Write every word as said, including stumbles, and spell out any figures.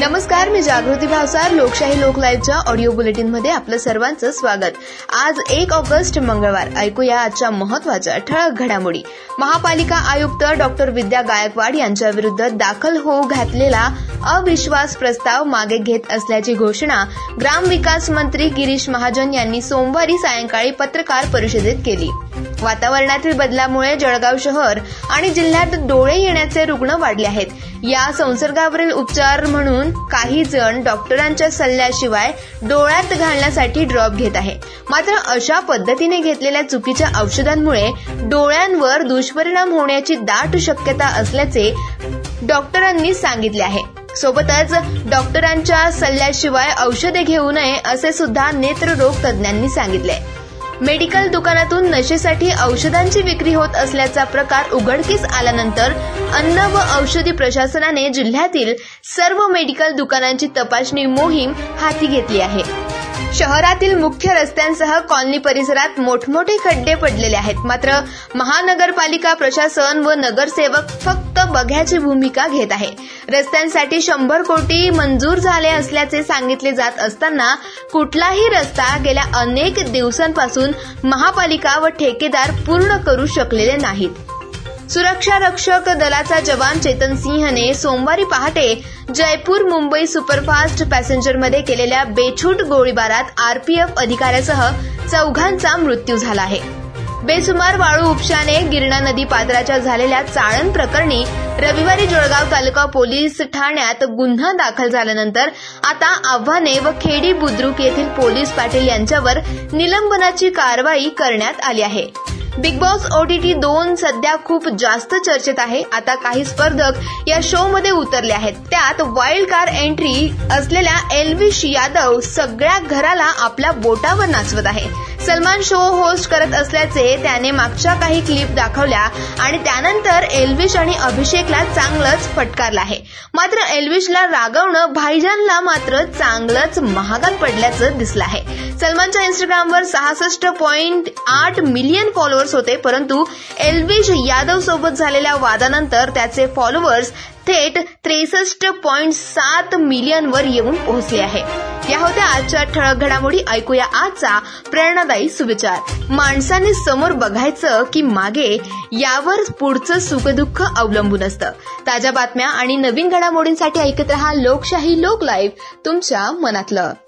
नमस्कार, मी जागृती भावसार. लोकशाही लोक लाईव्हच्या ऑडिओ बुलेटिन मध्ये आपलं सर्वांचं स्वागत. आज एक ऑगस्ट मंगळवार. ऐकूया आजच्या महत्वाच्या ठळक घडामोडी. महापालिका आयुक्त डॉक्टर विद्या गायकवाड यांच्या विरुद्ध दाखल होऊ घातलेला अविश्वास प्रस्ताव मागे घेत असल्याची घोषणा ग्रामविकास मंत्री गिरीश महाजन यांनी सोमवारी सायंकाळी पत्रकार परिषदेत केली. वातावरणातील बदलामुळे जळगाव शहर आणि जिल्ह्यात डोळे येण्याचे रुग्ण वाढले आहेत. या संसर्गावरील उपचार म्हणून काही जण डॉक्टरांच्या सल्ल्याशिवाय डोळ्यात घालण्यासाठी ड्रॉप घेत आहे. मात्र अशा पद्धतीने घेतलेल्या चुकीच्या औषधांमुळे डोळ्यांवर दुष्परिणाम होण्याची दाट शक्यता असल्याचे डॉक्टरांनी सांगितले आहे. सोबतच डॉक्टरांच्या सल्ल्याशिवाय औषधे घेऊ नये असे सुद्धा नेत्ररोग तज्ज्ञांनी सांगितले. मेडिकल दुकानातून नशेसाठी औषधांची विक्री होत असल्याचा प्रकार उघडकीस आल्यानंतर अन्न व औषधी प्रशासनाने जिल्ह्यातील सर्व मेडिकल दुकानांची तपासणी मोहीम हाती घेतली आहे. शहरातील मुख्य रस्त्यांसह कॉलनी परिसरात मोठमोठे खड्डे पडलेले आहेत. मात्र महानगरपालिका प्रशासन व नगरसेवक फक्त बघ्याची भूमिका घेत आहे. रस्त्यांसाठी शंभर कोटी मंजूर झाले असल्याचे सांगितले जात असताना कुठलाही रस्ता गेल्या अनेक दिवसांपासून महापालिका व ठेकेदार पूर्ण करू शकलेले नाहीत. सुरक्षा रक्षक दलाचा जवान चेतन सिंहने सोमवारी पहाटे जयपूर मुंबई सुपरफास्ट पॅसेंजरमध्ये केलेल्या बेछूट गोळीबारात आरपीएफ अधिकाऱ्यासह चौघांचा मृत्यू झाला आहे. बेसुमार वाळू उपशाने गिरणा नदी पात्राच्या झालेल्या चाळण प्रकरणी रविवारी जळगाव तालुका पोलीस ठाण्यात गुन्हा दाखल झाल्यानंतर आता आव्हाने व खेडी बुद्रुक येथील पोलीस पाटील यांच्यावर निलंबनाची कारवाई करण्यात आली आहे. बिग बॉस ओटीटी दोन सध्या खूप जास्त चर्चेत आहे. आता काही स्पर्धक या शो मध्ये उतरले आहेत. त्यात वाईल्ड कार्ड एंट्री असलेल्या एल्विश यादव सगळ्या घराला आपल्या बोटावर नाचवत आहे. सलमान शो होस्ट करत असल्याचे त्याने मागच्या काही क्लिप दाखवल्या आणि त्यानंतर एल्विश आणि अभिषेकला चांगलंच फटकारलं आहे. मात्र एल्विशला रागवणं भाईजानला मात्र चांगलंच महागात पडल्याचं दिसलं आहे. सलमानच्या इंस्टाग्रामवर सहासष्ट पॉइंट आठ मिलियन फॉलोअर्स होते, परंतु एल्विश यादव सोबत झालेल्या वादानंतर त्याचे फॉलोअर्स थेट त्रेसष्ट पॉइंट सात मिलियनवर येऊन पोहोचले आहे. या होत्या आजच्या ठळक घडामोडी. ऐकूया आजचा प्रेरणादायी सुविचार. माणसाने समोर बघायचं की मागे यावर पुढचं सुखदुःख अवलंबून असतं. ताज्या बातम्या आणि नवीन घडामोडींसाठी ऐकत रहा लोकशाही लोक लाईव्ह, तुमच्या मनातलं.